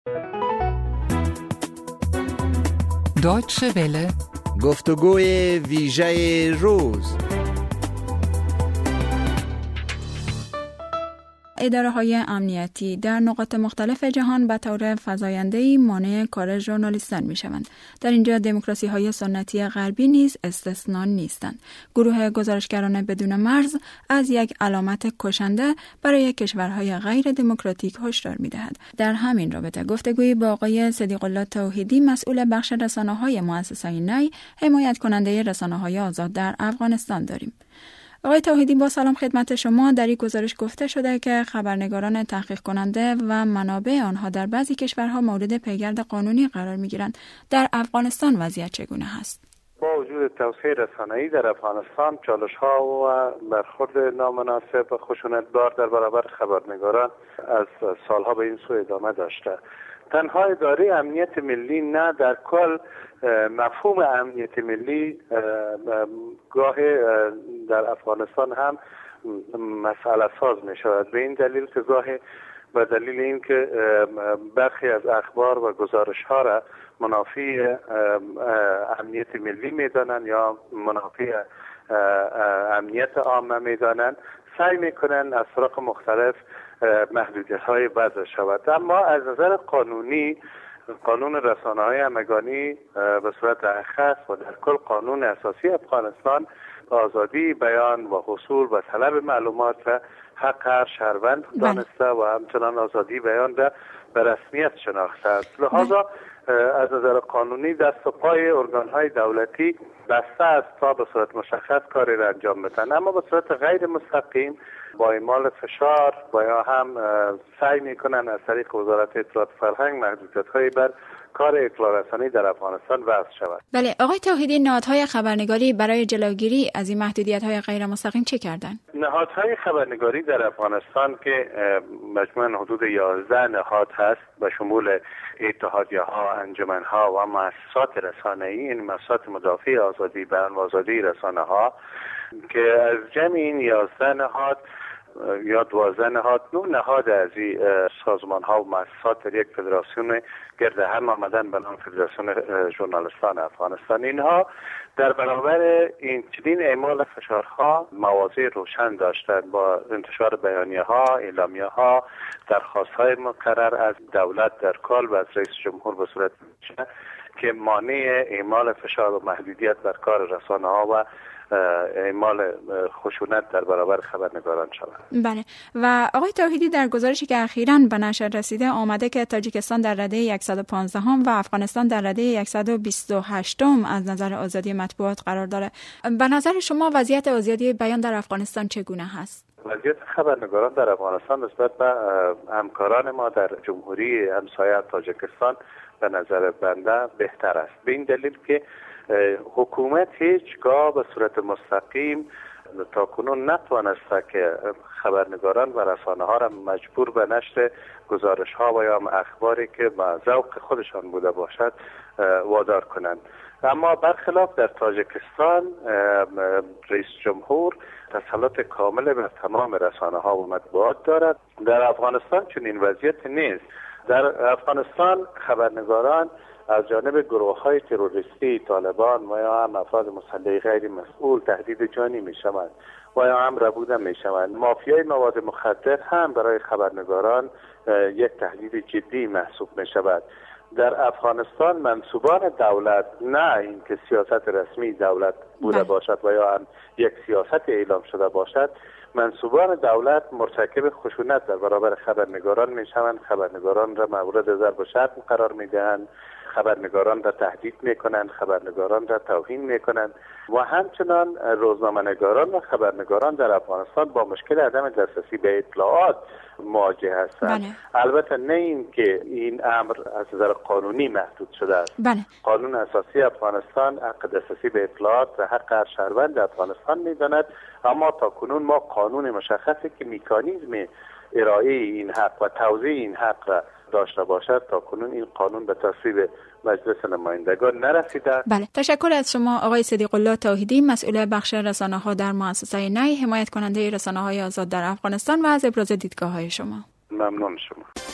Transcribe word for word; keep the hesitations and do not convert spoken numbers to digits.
Deutsche Welle. گفتگوی ویژه روز. اداره‌های امنیتی در نقاط مختلف جهان به طور فزاینده‌ای مانع کار ژورنالیستان می‌شوند. در اینجا دموکراسی‌های سنتی غربی نیز استثنا نیستند. گروه گزارشگران بدون مرز از یک علامت کشنده برای کشورهای غیر دموکراتیک هشدار می‌دهد. در همین رابطه گفتگویی با آقای صدیق الله توحیدی، مسئول بخش رسانه‌های مؤسسه نی، حمایت کننده رسانه‌های آزاد در افغانستان داریم. آقای توحیدی، با سلام خدمت شما. در این گزارش گفته شده که خبرنگاران تحقیق کننده و منابع آنها در بعضی کشورها مورد پیگرد قانونی قرار می‌گیرند. در افغانستان وضعیت چگونه است؟ با وجود توسعه رسانه‌ای در افغانستان، چالش‌ها و برخورد نامناسب و خشونت‌بار در برابر خبرنگاران از سالها به این سو ادامه داشته. تنها اداره امنیت ملی نه، در کل مفهوم امنیت ملی گاه در افغانستان هم مسئله ساز می شود. به این دلیل که گاه به دلیل اینکه برخی از اخبار و گزارش ها را منافی امنیت ملی می دانند یا منافی امنیت عامه می دانند، سعی می کنند از طرق مختلف محدودیت های وضع شود. اما از نظر قانونی، قانون رسانه‌های همگانی به صورت اخص و در کل قانون اساسی افغانستان آزادی بیان و حصول و طلب معلومات را حق هر شهروند دانسته و همچنان آزادی بیان را به رسمیت شناخته است. لذا از نظر قانونی دست و پای ارگان‌های دولتی بسته است تا به صورت مشخص کاری را انجام بدن، اما به صورت غیر مستقیم با اعمال فشار و یا هم سعی میکنن از طریق وزارت اطلاعات فرهنگ محدودیت‌هایی بر کار اطلاع رسانی در افغانستان وضع شود. بله، آقای توحیدی، نهادهای خبرنگاری برای جلوگیری از این محدودیت‌های غیر مستقیم چه کردند؟ نهادهای خبرنگاری در افغانستان که مجموعاً حدود یازده نهاد هست به شمول اتحادیه‌ها، انجمن‌ها و مؤسسات رسانه‌ای، این مؤسسات مدافع آزادی بیان و آزادی رسانه‌ها که از جمع این یازده نهاد یا دوازده نهاد، نه نهاد از این سازمان ها و مؤسسات در یک فدراسیون گرد هم آمدن به نام فدراسیون ژورنالیستان افغانستان. اینها در برابر این چنین اعمال فشارها مواضع روشن داشتند با انتشار بیانیه ها، اعلامیه ها، درخواست های مقرر از دولت در کل و از رئیس جمهور به صورت که مانع اعمال فشار و محدودیت بر کار رسانه ها و اعمال خشونت در برابر خبرنگاران شود. بله. و آقای توحیدی، در گزارشی که اخیراً به نشر رسیده آمده که تاجیکستان در رده صد و پانزده و افغانستان در رده صد و بیست و هشت از نظر آزادی مطبوعات قرار داره. به نظر شما وضعیت آزادی بیان در افغانستان چگونه هست؟ وضعیت خبرنگاران در افغانستان نسبت به همکاران ما در جمهوری همسایه تاجیکستان به نظر بنده بهتر است. به این دلیل که حکومت هیچگاه به صورت مستقیم تا کنون نتوانسته که خبرنگاران و رسانه ها را مجبور به نشر گزارش ها و یا اخباری که با ذوق خودشان بوده باشد وادار کنند. اما برخلاف در تاجیکستان، رئیس جمهور تسلط کامل بر تمام رسانه ها و مطبوعات دارد. در افغانستان چنین وضعیت نیست. در افغانستان خبرنگاران از جانب گروه‌های تروریستی طالبان و یا هم افراد مسلح غیر مسئول تهدید جانی می‌شوند و یا هم ربوده می‌شوند. مافیای مواد مخدر هم برای خبرنگاران یک تهدید جدی محسوب می‌شود. در افغانستان منصوبان دولت، نه اینکه سیاست رسمی دولت بوده باشد و یا هم یک سیاست اعلام شده باشد، منصوبان دولت مرتکب خشونت در برابر خبرنگاران میشوند، خبرنگاران را مورد ضرب و شتم قرار میدهند، خبرنگاران را تهدید میکنند، خبرنگاران را توهین میکنند و همچنان روزنامه‌نگاران و خبرنگاران در افغانستان با مشکل عدم دسترسی به اطلاعات مواجه هستند. بله. البته نه این که این امر از نظر قانونی محدود شده است. بله. قانون اساسی افغانستان حق دسترسی به اطلاعات و حق هر شهروند افغانستان می‌داند، اما تا کنون ما قانون مشخصی که مکانیزم ارائه این حق و توزیع این حق را داشته باشد تا کنون این قانون به تصویب مجلس نمایندگان نرسیده. بله، تشکر از شما آقای صدیق الله توحیدی، مسئول بخش رسانه‌ها در مؤسسه نی، حمایت کننده رسانه‌های آزاد در افغانستان و از ابراز دیدگاه‌های شما. ممنون شما.